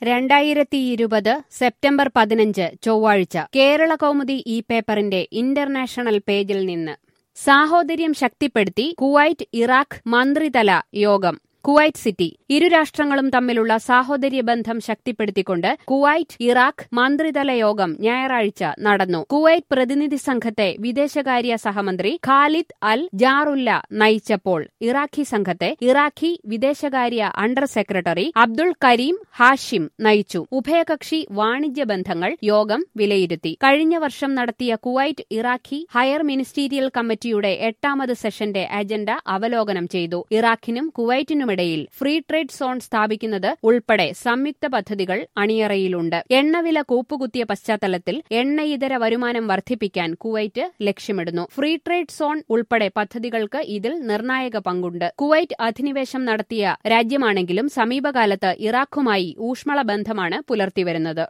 2020 September 15 ചൊവ്വാഴ്ച കേരള കൗമുദി ഈ പേപ്പറിന്റെ ഇന്റർനാഷണൽ പേജിൽ നിന്ന് സാഹോദര്യം ശക്തിപ്പെടുത്തി കുവൈറ്റ് ഇറാഖ് മന്ത്രിതല യോഗം കുവൈറ്റ് സിറ്റി ഇരു രാഷ്ട്രങ്ങളും തമ്മിലുള്ള സാഹോദര്യ ബന്ധം ശക്തിപ്പെടുത്തിക്കൊണ്ട് കുവൈറ്റ് ഇറാഖ് മന്ത്രിതല യോഗം ഞായറാഴ്ച നടന്നു. കുവൈറ്റ് പ്രതിനിധി സംഘത്തെ വിദേശകാര്യ സഹമന്ത്രി ഖാലിദ് അൽ ജാറുല്ല നയിച്ചപ്പോൾ ഇറാഖി സംഘത്തെ ഇറാഖി വിദേശകാര്യ under secretary Abdul Karim Hashim നയിച്ചു. ഉഭയകക്ഷി വാണിജ്യ ബന്ധങ്ങൾ യോഗം വിലയിരുത്തി. കഴിഞ്ഞ വർഷം നടത്തിയ കുവൈറ്റ് ഇറാഖി ഹയർ മിനിസ്റ്റീരിയൽ കമ്മിറ്റിയുടെ 8ാമത് സെഷന്റെ അജണ്ട അവലോകനം ചെയ്തു. ഇറാഖിനും കുവൈറ്റിനും ഇടയിൽ ഫ്രീ ട്രേഡ് സോൺ സ്ഥാപിക്കുന്നത് ഉൾപ്പെടെ സംയുക്ത പദ്ധതികൾ അണിയറയിലുണ്ട്. എണ്ണവില കൂപ്പുകുത്തിയ പശ്ചാത്തലത്തിൽ എണ്ണയിതര വരുമാനം വർദ്ധിപ്പിക്കാൻ കുവൈറ്റ് ലക്ഷ്യമിടുന്നു. ഫ്രീ ട്രേഡ് സോൺ ഉൾപ്പെടെ പദ്ധതികൾക്ക് ഇതിൽ നിർണായക പങ്കുണ്ട്. കുവൈറ്റ് അധിനിവേശം നടത്തിയ രാജ്യമാണെങ്കിലും സമീപകാലത്ത് ഇറാഖുമായി ഊഷ്മള ബന്ധമാണ് പുലർത്തിവരുന്നത്.